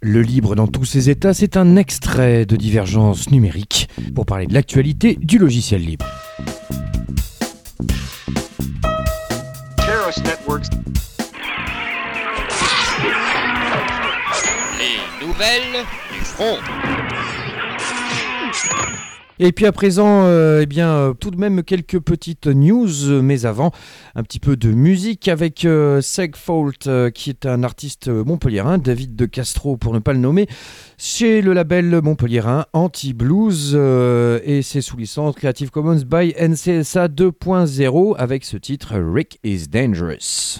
Le libre dans tous ses états, c'est un extrait de Divergence numérique pour parler de l'actualité du logiciel libre. Les nouvelles du front. Et puis à présent, tout de même quelques petites news, mais avant, un petit peu de musique avec Segfault, qui est un artiste montpelliérain, David de Castro pour ne pas le nommer, chez le label montpelliérain Anti-Blues, et c'est sous licence Creative Commons by NCSA 2.0 avec ce titre Rick is Dangerous.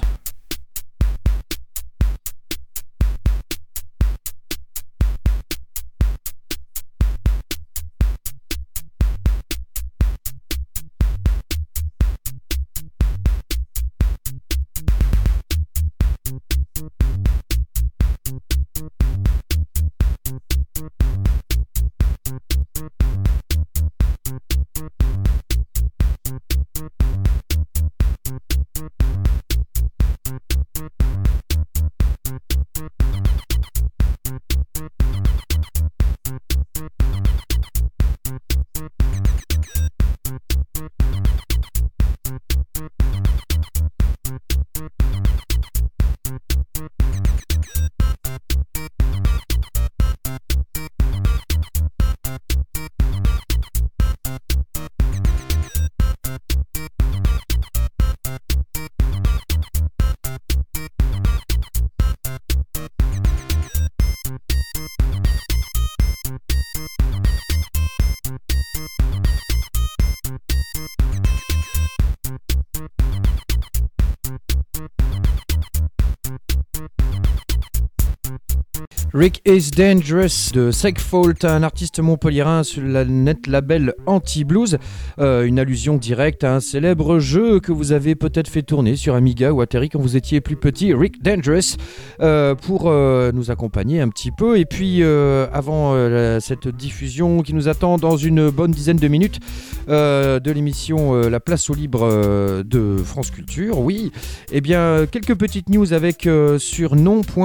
Rick is Dangerous de Segfault, un artiste montpelliérain sur le net label Anti-Blues, une allusion directe à un célèbre jeu que vous avez peut-être fait tourner sur Amiga ou Atari quand vous étiez plus petit, Rick Dangerous, pour nous accompagner un petit peu. Et puis avant cette diffusion qui nous attend dans une bonne dizaine de minutes de l'émission La Place au Libre de France Culture, oui, eh bien quelques petites news avec sur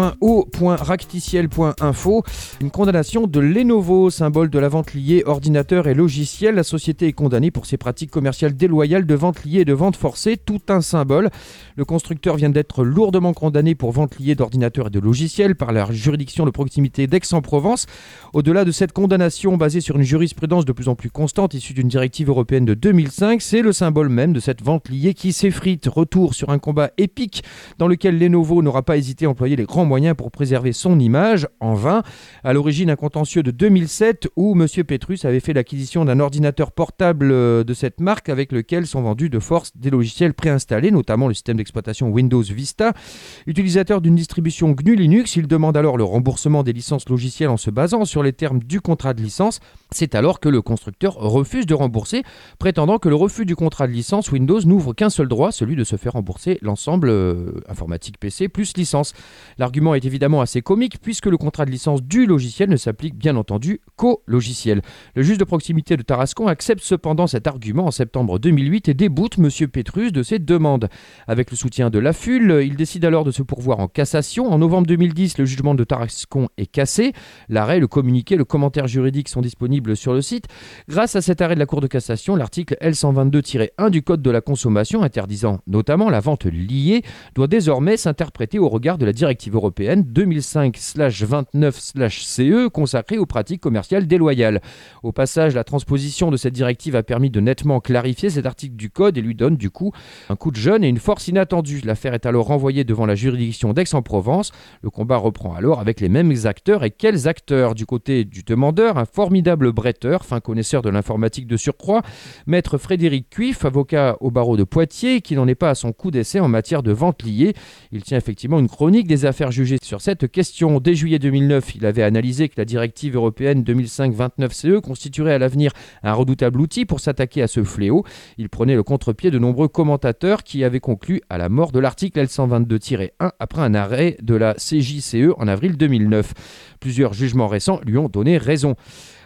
non.o.racticiel.info, une condamnation de Lenovo, symbole de la vente liée ordinateur et logiciel. La société est condamnée pour ses pratiques commerciales déloyales de vente liée et de vente forcée, tout un symbole. Le constructeur vient d'être lourdement condamné pour vente liée d'ordinateurs et de logiciels par la juridiction de proximité d'Aix-en-Provence. Au-delà de cette condamnation basée sur une jurisprudence de plus en plus constante issue d'une directive européenne de 2005, c'est le symbole même de cette vente liée qui s'effrite. Retour sur un combat épique dans lequel Lenovo n'aura pas hésité à employer les grands moyens pour préserver son image, en vain. À l'origine, un contentieux de 2007 où M. Petrus avait fait l'acquisition d'un ordinateur portable de cette marque avec lequel sont vendus de force des logiciels préinstallés, notamment le système d'exploitation Windows Vista. Utilisateur d'une distribution GNU Linux, il demande alors le remboursement des licences logicielles en se basant sur les termes du contrat de licence. C'est alors que le constructeur refuse de rembourser, prétendant que le refus du contrat de licence Windows n'ouvre qu'un seul droit, celui de se faire rembourser l'ensemble informatique PC plus licence. L'argument est évidemment assez comique puisque le contrat de licence du logiciel ne s'applique bien entendu qu'au logiciel. Le juge de proximité de Tarascon accepte cependant cet argument en septembre 2008 et déboute M. Petrus de ses demandes. Avec le soutien de l'AFUL, il décide alors de se pourvoir en cassation. En novembre 2010, le jugement de Tarascon est cassé. L'arrêt, le communiqué, le commentaire juridique sont disponibles sur le site. Grâce à cet arrêt de la Cour de cassation, l'article L122-1 du Code de la consommation, interdisant notamment la vente liée, doit désormais s'interpréter au regard de la directive européenne 2005/29/CE consacrée aux pratiques commerciales déloyales. Au passage, la transposition de cette directive a permis de nettement clarifier cet article du Code et lui donne du coup un coup de jeune et une force inattendue. L'affaire est alors renvoyée devant la juridiction d'Aix-en-Provence. Le combat reprend alors avec les mêmes acteurs. Et quels acteurs? Du côté du demandeur, un formidable bretteur, fin connaisseur de l'informatique de surcroît, maître Frédéric Cuif, avocat au barreau de Poitiers, qui n'en est pas à son coup d'essai en matière de vente liée. Il tient effectivement une chronique des affaires jugées sur cette question. Dès juillet 2009, il avait analysé que la directive européenne 2005/29/CE constituerait à l'avenir un redoutable outil pour s'attaquer à ce fléau. Il prenait le contre-pied de nombreux commentateurs qui avaient conclu à la mort de l'article L122-1 après un arrêt de la CJCE en avril 2009. Plusieurs jugements récents lui ont donné raison.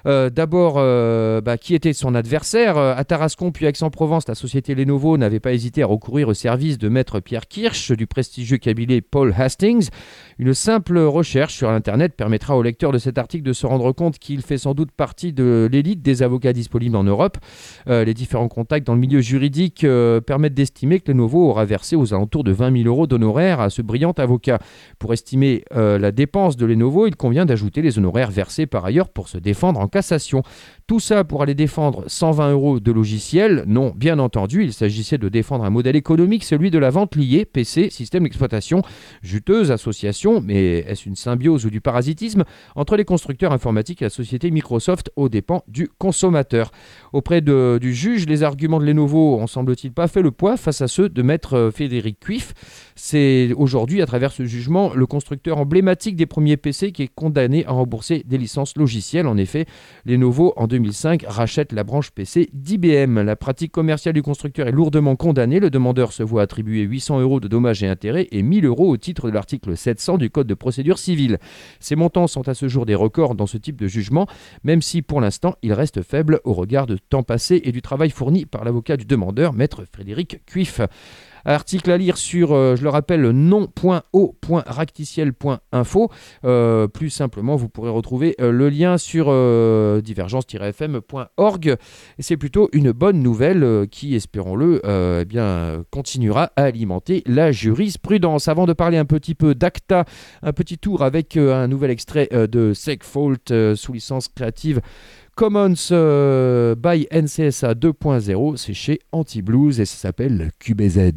D'abord, qui était son adversaire à Tarascon puis Aix-en-Provence, la société Lenovo n'avait pas hésité à recourir au service de maître Pierre Kirsch du prestigieux cabinet Paul Hastings. Une simple recherche sur Internet permettra au lecteur de cet article de se rendre compte qu'il fait sans doute partie de l'élite des avocats disponibles en Europe. Les différents contacts dans le milieu juridique permettent d'estimer que Lenovo aura versé aux alentours de 20 000 € d'honoraires à ce brillant avocat. Pour estimer la dépense de Lenovo, il convient d'ajouter les honoraires versés par ailleurs pour se défendre en cassation. Tout ça pour aller défendre 120 € de logiciels. Non, bien entendu, il s'agissait de défendre un modèle économique, celui de la vente liée, PC, système d'exploitation, juteuse association, mais est-ce une symbiose ou du parasitisme entre les constructeurs informatiques et la société Microsoft aux dépens du consommateur. Auprès du juge, les arguments de Lenovo ont semble-t-il pas fait le poids face à ceux de maître Frédéric Cuif. C'est aujourd'hui, à travers ce jugement, le constructeur emblématique des premiers PC qui est condamné à rembourser des licences logicielles. En effet, Lenovo, en 2005, rachète la branche PC d'IBM. La pratique commerciale du constructeur est lourdement condamnée. Le demandeur se voit attribuer 800 € de dommages et intérêts et 1000 € au titre de l'article 700 du Code de procédure civile. Ces montants sont à ce jour des records dans ce type de jugement, même si pour l'instant, ils restent faibles au regard du temps passé et du travail fourni par l'avocat du demandeur, maître Frédéric Cuif. Article à lire sur, je le rappelle, non.o.racticiel.info. Plus simplement, vous pourrez retrouver le lien sur divergence-fm.org. Et c'est plutôt une bonne nouvelle qui, espérons-le, continuera à alimenter la jurisprudence. Avant de parler un petit peu d'ACTA, un petit tour avec un nouvel extrait de Segfault sous licence Creative Commons by NCSA 2.0, c'est chez Anti-Blues et ça s'appelle QBZ.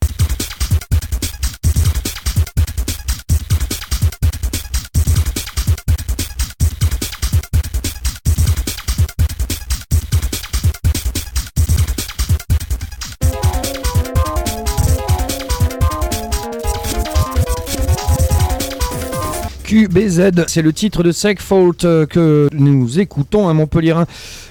QBZ, c'est le titre de Segfault que nous écoutons, un Montpellierin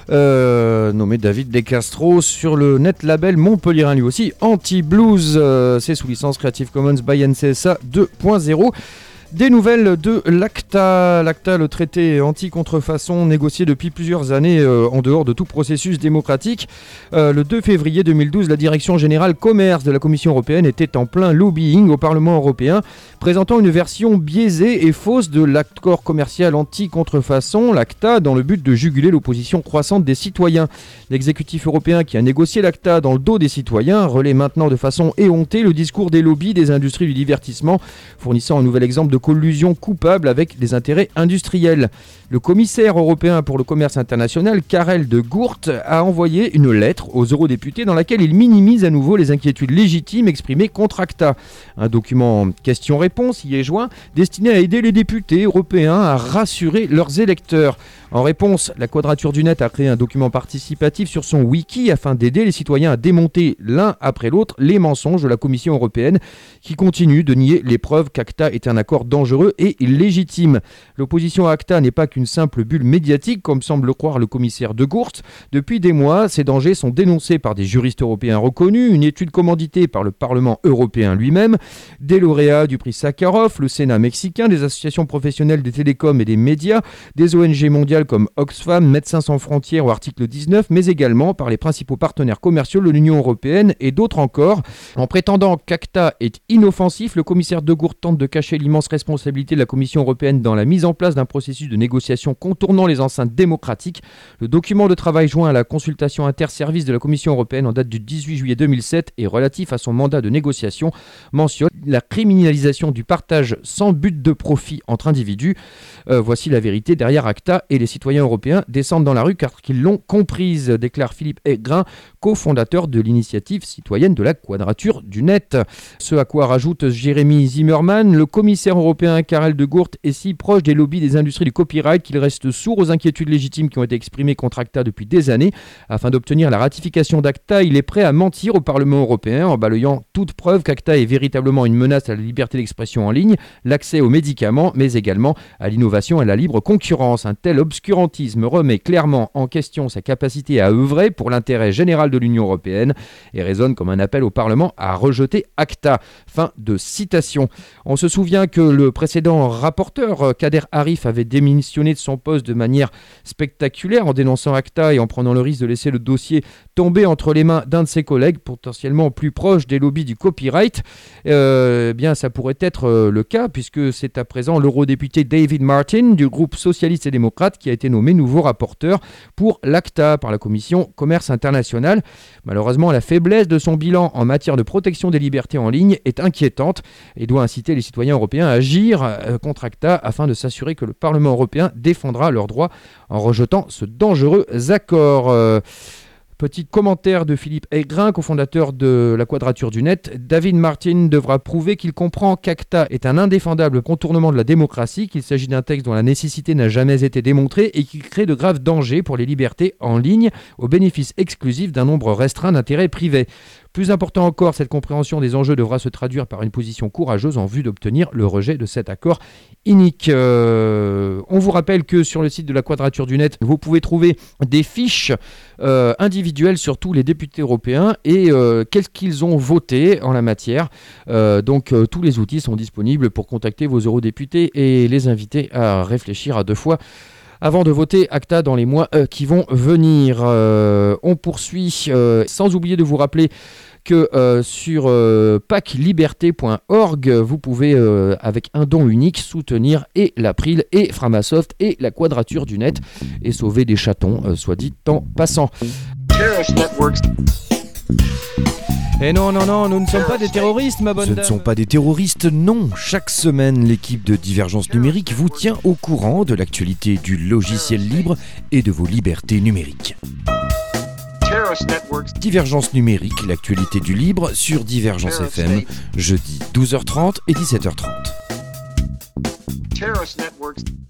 nommé David Descastro sur le net label Montpellierin lui aussi, Anti-Blues, c'est sous licence Creative Commons by NCSA 2.0. Des nouvelles de l'ACTA. L'ACTA, le traité anti-contrefaçon négocié depuis plusieurs années en dehors de tout processus démocratique. Le 2 février 2012, la Direction Générale Commerce de la Commission Européenne était en plein lobbying au Parlement Européen, présentant une version biaisée et fausse de l'accord commercial anti-contrefaçon, l'ACTA, dans le but de juguler l'opposition croissante des citoyens. L'exécutif européen qui a négocié l'ACTA dans le dos des citoyens relaie maintenant de façon éhontée le discours des lobbies des industries du divertissement, fournissant un nouvel exemple de collusion coupable avec des intérêts industriels. Le commissaire européen pour le commerce international, Karel de Gucht, a envoyé une lettre aux eurodéputés dans laquelle il minimise à nouveau les inquiétudes légitimes exprimées contre ACTA. Un document question-réponse y est joint, destiné à aider les députés européens à rassurer leurs électeurs. En réponse, la Quadrature du Net a créé un document participatif sur son wiki afin d'aider les citoyens à démonter l'un après l'autre les mensonges de la Commission européenne qui continue de nier les preuves qu'ACTA est un accord dangereux et illégitime. L'opposition à ACTA n'est pas qu'une simple bulle médiatique comme semble le croire le commissaire de Gucht. Depuis des mois, ces dangers sont dénoncés par des juristes européens reconnus, une étude commanditée par le Parlement européen lui-même, des lauréats du prix Sakharov, le Sénat mexicain, des associations professionnelles des télécoms et des médias, des ONG mondiales comme Oxfam, Médecins sans frontières ou Article 19, mais également par les principaux partenaires commerciaux de l'Union européenne et d'autres encore. En prétendant qu'ACTA est inoffensif, le commissaire de Gucht tente de cacher l'immense responsabilité de la Commission européenne dans la mise en place d'un processus de négociation contournant les enceintes démocratiques. Le document de travail joint à la consultation interservice de la Commission européenne en date du 18 juillet 2007 et relatif à son mandat de négociation mentionne la criminalisation du partage sans but de profit entre individus. Voici la vérité derrière ACTA et les citoyens européens descendent dans la rue car ils l'ont comprise, déclare Philippe Aigrin, cofondateur de l'initiative citoyenne de la Quadrature du Net. Ce à quoi rajoute Jérémy Zimmerman, le commissaire européen Karel de Gucht est si proche des lobbies des industries du copyright qu'il reste sourd aux inquiétudes légitimes qui ont été exprimées contre ACTA depuis des années. Afin d'obtenir la ratification d'ACTA, il est prêt à mentir au Parlement européen en balayant toute preuve qu'ACTA est véritablement une menace à la liberté d'expression en ligne, l'accès aux médicaments, mais également à l'innovation et à la libre concurrence. Un tel obscurantisme remet clairement en question sa capacité à œuvrer pour l'intérêt général de l'Union européenne et résonne comme un appel au Parlement à rejeter ACTA. Fin de citation. On se souvient que le précédent rapporteur, Kader Arif, avait démissionné de son poste de manière spectaculaire en dénonçant ACTA et en prenant le risque de laisser le dossier tomber entre les mains d'un de ses collègues, potentiellement plus proche des lobbies du copyright, bien ça pourrait être le cas, puisque c'est à présent l'eurodéputé David Martin du groupe socialiste et démocrate qui a été nommé nouveau rapporteur pour l'ACTA par la Commission Commerce International. Malheureusement, la faiblesse de son bilan en matière de protection des libertés en ligne est inquiétante et doit inciter les citoyens européens à agir contre ACTA afin de s'assurer que le Parlement européen défendra leurs droits en rejetant ce dangereux accord. Petit commentaire de Philippe Aigrin, cofondateur de la Quadrature du Net. David Martin devra prouver qu'il comprend qu'ACTA est un indéfendable contournement de la démocratie, qu'il s'agit d'un texte dont la nécessité n'a jamais été démontrée et qui crée de graves dangers pour les libertés en ligne au bénéfice exclusif d'un nombre restreint d'intérêts privés. Plus important encore, cette compréhension des enjeux devra se traduire par une position courageuse en vue d'obtenir le rejet de cet accord inique. On vous rappelle que sur le site de la Quadrature du Net, vous pouvez trouver des fiches individuelles sur tous les députés européens et qu'est-ce qu'ils ont voté en la matière. Donc tous les outils sont disponibles pour contacter vos eurodéputés et les inviter à réfléchir à deux fois avant de voter ACTA dans les mois qui vont venir. On poursuit, sans oublier de vous rappeler que sur pacliberté.org, vous pouvez, avec un don unique, soutenir et l'April et Framasoft et la Quadrature du Net et sauver des chatons, soit dit en passant. Et non, nous ne sommes pas des terroristes, ma bonne dame. Ce ne sont pas des terroristes, non. Chaque semaine, l'équipe de Divergence Numérique vous tient au courant de l'actualité du logiciel libre et de vos libertés numériques. Divergence Numérique, l'actualité du libre sur Divergence FM, jeudi 12h30 et 17h30.